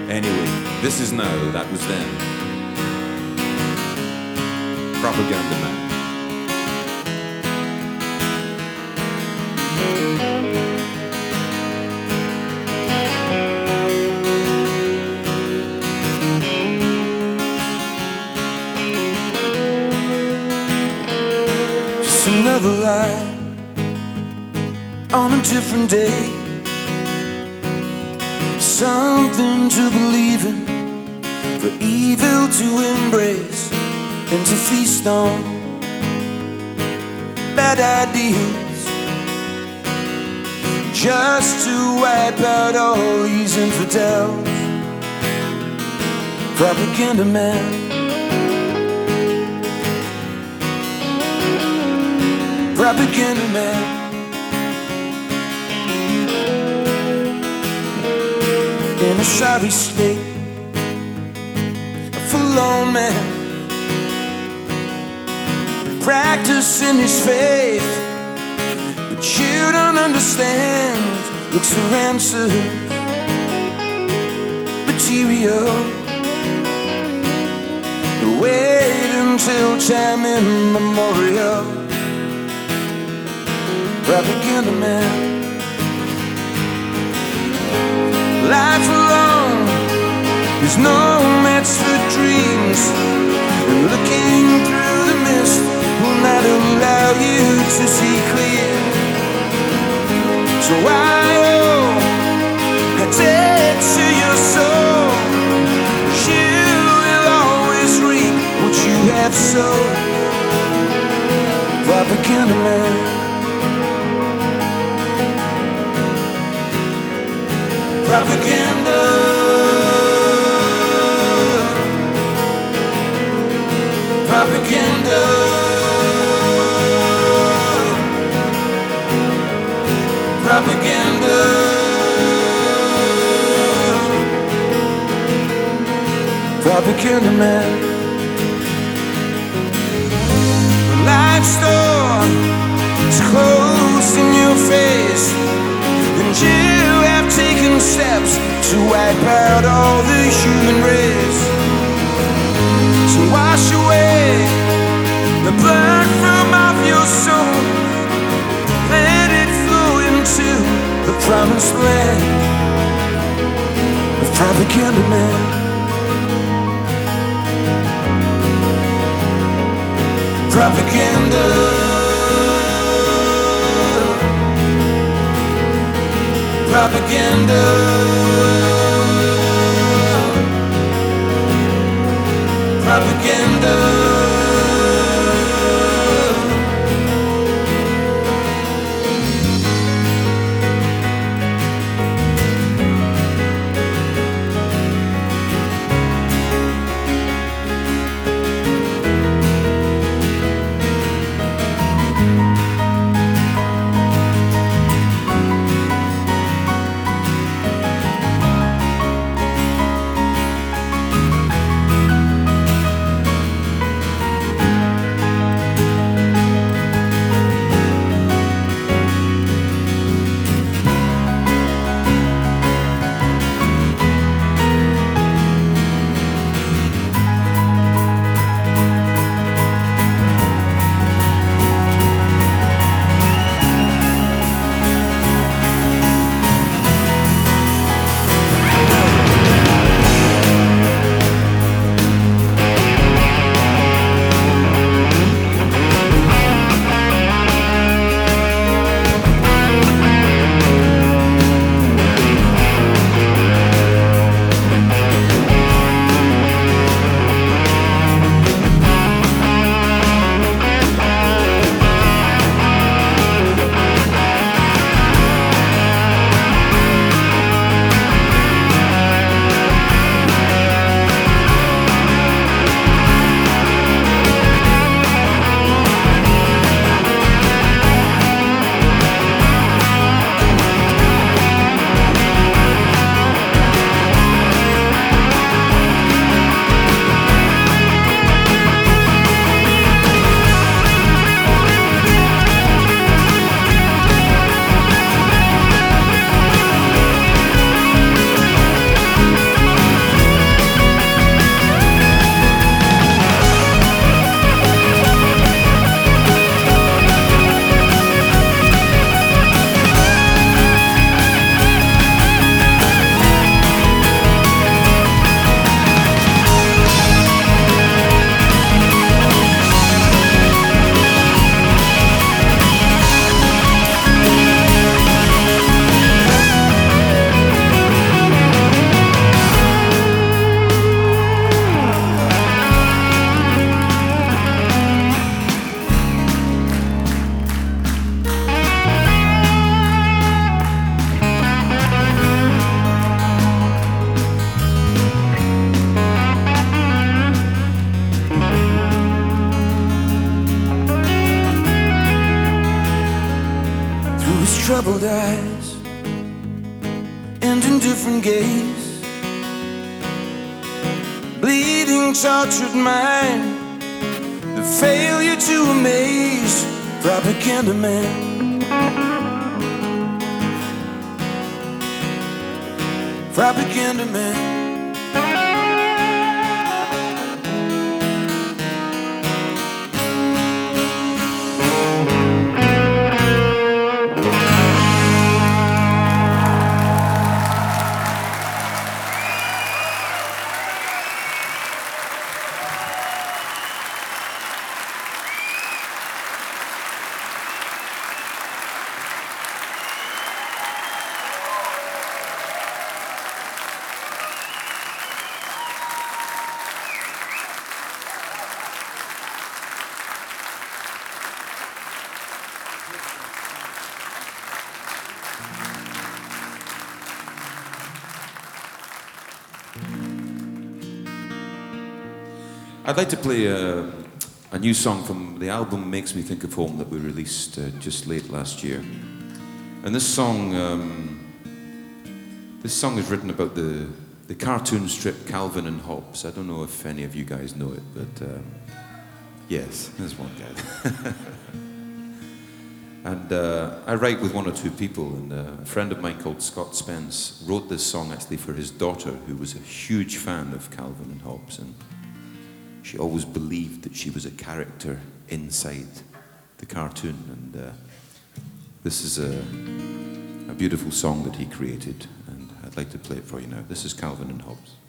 Anyway, this is now, that was then. Propaganda Man. Just another lie on a different day. Something to believe in, for evil to embrace and to feast on bad ideas, just to wipe out all these infidels. Propaganda man, propaganda man. In a sorry state, a forlorn man, practicing his faith, but you don't understand. Looks for answers, material. Wait until time immemorial. Propaganda man. Life alone is no match for dreams, and looking through the mist will not allow you to see clear. So I owe a debt to your soul. You will always reap what you have sown. Propaganda man. Propaganda, propaganda, propaganda, propaganda man. The life store is closed in your face, and you have taken steps to wipe out all the human race. So wash away the blood from off your soul, let it flow into the promised land of propaganda man. Propaganda, propaganda, propaganda. through his troubled eyes and in different gaze. Bleeding, tortured mind, the failure to amaze. Propaganda man, propaganda man. I'd like to play a new song from the album Makes Me Think of Home that we released just late last year. And this song is written about the cartoon strip Calvin and Hobbes. I don't know if any of you guys know it, but yes, there's one guy. And I write with one or two people, and a friend of mine called Scott Spence wrote this song actually for his daughter, who was a huge fan of Calvin and Hobbes, and she always believed that she was a character inside the cartoon. And this is a beautiful song that he created, and I'd like to play it for you now. This is Calvin and Hobbes.